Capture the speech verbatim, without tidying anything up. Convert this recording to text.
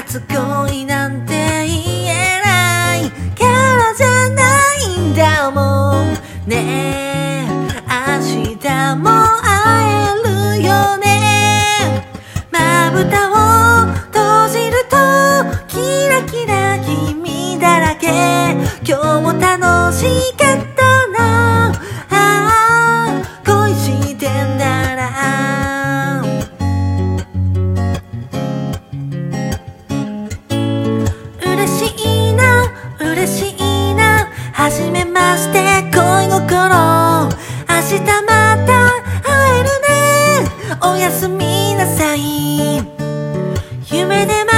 初恋なんて言えないからじゃないんだもんね。明日も会えるよね。まぶたを閉じるとキラキラ君だらけ。今日も楽しかったなあ、恋してんだな。嬉しいな嬉しいな、初めまして恋心。明日また会えるね。おやすみなさい。夢で